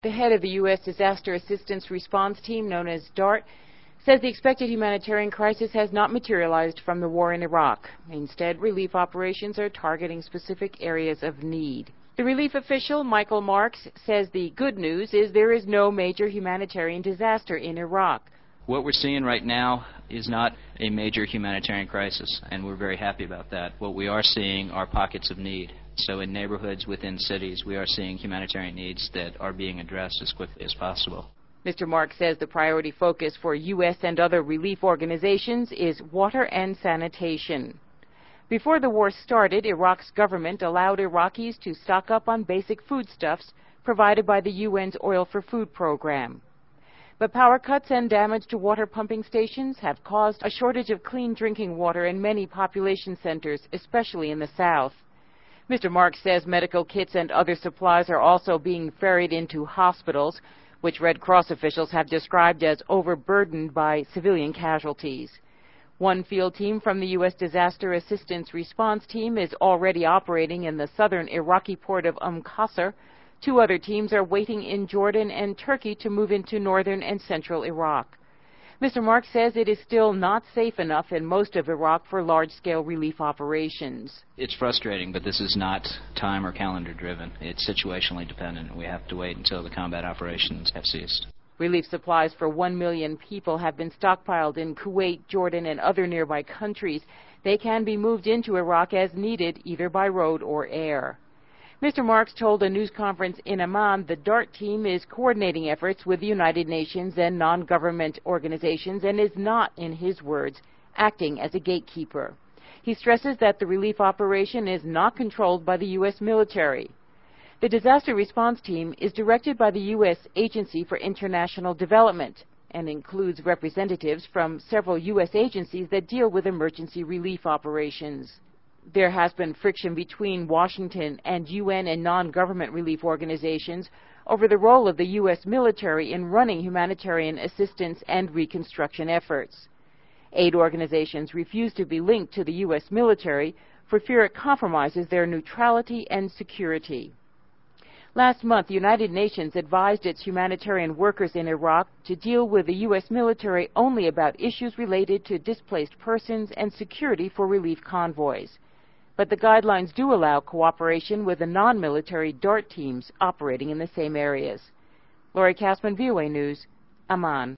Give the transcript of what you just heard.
The head of the U.S. Disaster Assistance Response Team, known as DART, says the expected humanitarian crisis has not materialized from the war in Iraq. Instead, relief operations are targeting specific areas of need. The relief official, Michael Marks, says the good news is there is no major humanitarian disaster in Iraq. What we're seeing right now is not a major humanitarian crisis, and we're very happy about that. What we are seeing are pockets of need. So in neighborhoods within cities, we are seeing humanitarian needs that are being addressed as quickly as possible. Mr. Marks says the priority focus for U.S. and other relief organizations is water and sanitation. Before the war started, Iraq's government allowed Iraqis to stock up on basic foodstuffs provided by the UN's Oil for Food program. But power cuts and damage to water pumping stations have caused a shortage of clean drinking water in many population centers, especially in the south. Mr. Marks says medical kits and other supplies are also being ferried into hospitals, which Red Cross officials have described as overburdened by civilian casualties. One field team from the U.S. Disaster Assistance Response Team is already operating in the southern Iraqi port of Qasr. Two other teams are waiting in Jordan and Turkey to move into northern and central Iraq. Mr. Marks says it is still not safe enough in most of Iraq for large-scale relief operations. It's frustrating, but this is not time or calendar driven. It's situationally dependent. We have to wait until the combat operations have ceased. Relief supplies for 1 million people have been stockpiled in Kuwait, Jordan, and other nearby countries. They can be moved into Iraq as needed, either by road or air. Mr. Marks told a news conference in Amman the DART team is coordinating efforts with the United Nations and non-government organizations and is not, in his words, acting as a gatekeeper. He stresses that the relief operation is not controlled by the U.S. military. The disaster response team is directed by the U.S. Agency for International Development and includes representatives from several U.S. agencies that deal with emergency relief operations. There has been friction between Washington and UN and non-government relief organizations over the role of the U.S. military in running humanitarian assistance and reconstruction efforts. Aid organizations refuse to be linked to the U.S. military for fear it compromises their neutrality and security. Last month, the United Nations advised its humanitarian workers in Iraq to deal with the U.S. military only about issues related to displaced persons and security for relief convoys. But the guidelines do allow cooperation with the non-military DART teams operating in the same areas. Lori Kassman, VOA News, Amman.